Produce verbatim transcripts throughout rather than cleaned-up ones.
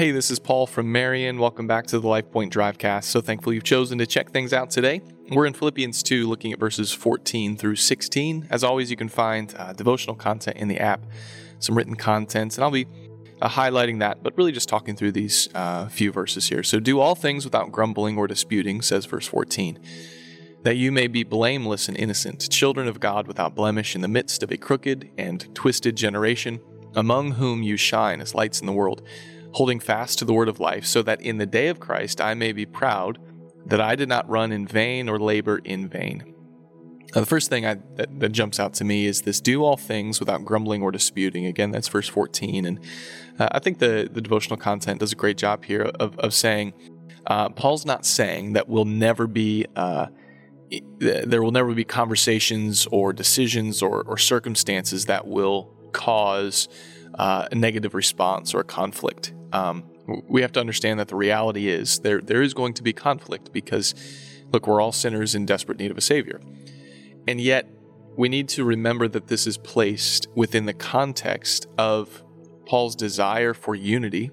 Hey, this is Paul from Marion. Welcome back to the LifePoint Drivecast. So thankful you've chosen to check things out today. We're in Philippians two, looking at verses fourteen through sixteen. As always, you can find uh, devotional content in the app, some written content, and I'll be uh, highlighting that, but really just talking through these uh, few verses here. So do all things without grumbling or disputing, says verse fourteen, that you may be blameless and innocent, children of God without blemish in the midst of a crooked and twisted generation, among whom you shine as lights in the world, holding fast to the word of life, so that in the day of Christ I may be proud that I did not run in vain or labor in vain. Now, the first thing I, that, that jumps out to me is this: do all things without grumbling or disputing. Again, that's verse fourteen. And uh, I think the, the devotional content does a great job here of, of saying, uh, Paul's not saying that we'll never be, uh, there will never be conversations or decisions or, or circumstances that will cause uh, a negative response or a conflict. Um, we have to understand that the reality is there there is going to be conflict because, look, we're all sinners in desperate need of a Savior. And yet, we need to remember that this is placed within the context of Paul's desire for unity,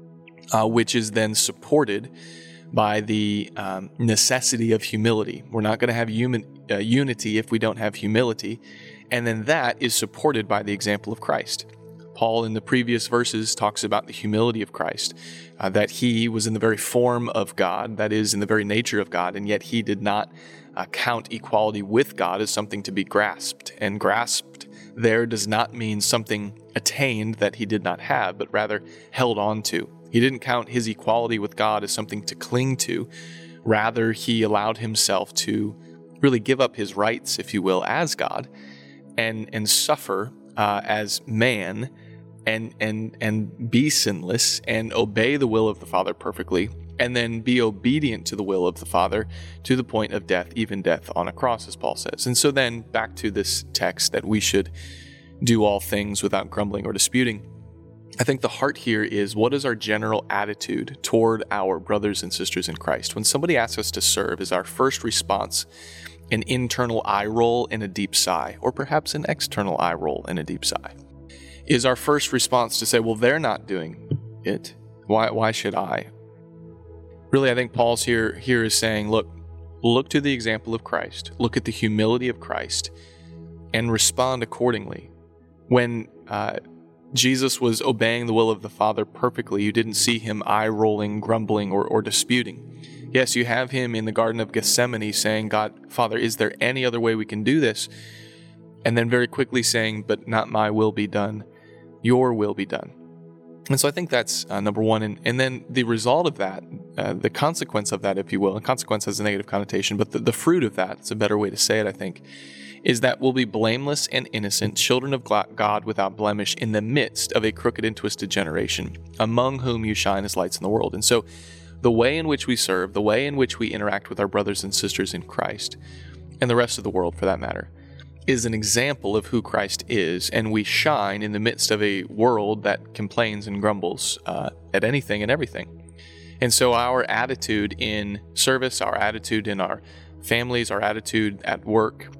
uh, which is then supported by the um, necessity of humility. We're not going to have human, uh, unity if we don't have humility, and then that is supported by the example of Christ. Paul, in the previous verses, talks about the humility of Christ, uh, that he was in the very form of God, that is, in the very nature of God, and yet he did not uh, count equality with God as something to be grasped. And grasped there does not mean something attained that he did not have, but rather held on to. He didn't count his equality with God as something to cling to. Rather, he allowed himself to really give up his rights, if you will, as God, and, and suffer uh, as man, and and and be sinless and obey the will of the Father perfectly, and then be obedient to the will of the Father to the point of death, even death on a cross, as Paul says. And so then back to this text that we should do all things without grumbling or disputing. I think the heart here is, what is our general attitude toward our brothers and sisters in Christ? When somebody asks us to serve, is our first response an internal eye roll and a deep sigh, or perhaps an external eye roll and a deep sigh? Is our first response to say, well, they're not doing it, why why should I? Really, I think Paul's here here is saying, look, look to the example of Christ, look at the humility of Christ, and respond accordingly. When uh, Jesus was obeying the will of the Father perfectly, you didn't see him eye-rolling, grumbling, or, or disputing. Yes, you have him in the Garden of Gethsemane saying, God, Father, is there any other way we can do this? And then very quickly saying, but not my will be done, your will be done. And so I think that's uh, number one. And, and then the result of that, uh, the consequence of that, if you will, and consequence has a negative connotation, but the, the fruit of that, it's a better way to say it, I think, is that we'll be blameless and innocent, children of God without blemish in the midst of a crooked and twisted generation, among whom you shine as lights in the world. And so the way in which we serve, the way in which we interact with our brothers and sisters in Christ, and the rest of the world for that matter, is an example of who Christ is, and we shine in the midst of a world that complains and grumbles uh, at anything and everything. And so our attitude in service, our attitude in our families, our attitude at work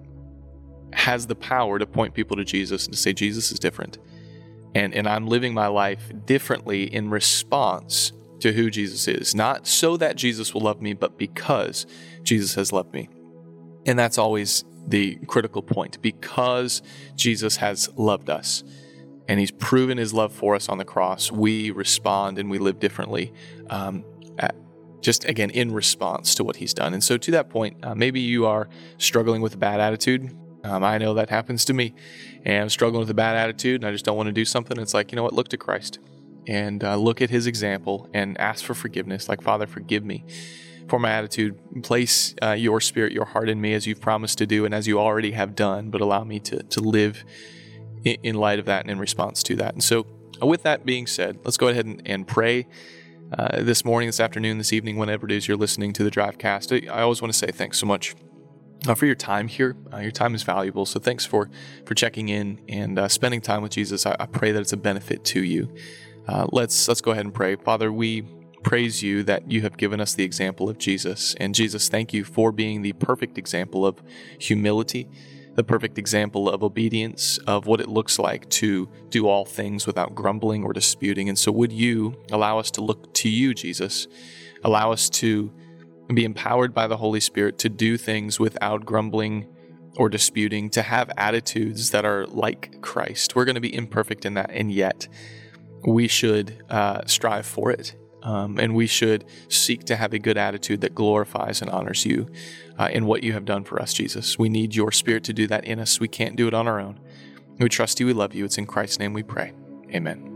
has the power to point people to Jesus and to say, Jesus is different. And, and I'm living my life differently in response to who Jesus is. Not so that Jesus will love me, but because Jesus has loved me. And that's always the critical point, because Jesus has loved us and he's proven his love for us on the cross. We respond and we live differently, um, at, just again, in response to what he's done. And so to that point, uh, maybe you are struggling with a bad attitude. Um, I know that happens to me, and I'm struggling with a bad attitude and I just don't want to do something. It's like, you know what, look to Christ and uh, look at his example and ask for forgiveness. Like, Father, forgive me for my attitude. Place uh, your spirit, your heart in me, as you've promised to do and as you already have done, but allow me to, to live in, in light of that and in response to that. And so uh, with that being said, let's go ahead and, and pray uh, this morning, this afternoon, this evening, whenever it is you're listening to the Drivecast. I, I always want to say thanks so much uh, for your time here. Uh, your time is valuable. So thanks for, for checking in and uh, spending time with Jesus. I, I pray that it's a benefit to you. Uh, let's let's go ahead and pray. Father, we praise you that you have given us the example of Jesus. And Jesus, thank you for being the perfect example of humility. the perfect example of obedience, of what it looks like to do all things without grumbling or disputing. And so would you allow us to look to you, Jesus? Allow us to be empowered by the Holy Spirit to do things without grumbling or disputing, to have attitudes that are like Christ. We're going to be imperfect in that, and yet we should uh, strive for it. Um, and we should seek to have a good attitude that glorifies and honors you uh, in what you have done for us, Jesus. We need your Spirit to do that in us. We can't do it on our own. We trust you. We love you. It's in Christ's name we pray. Amen.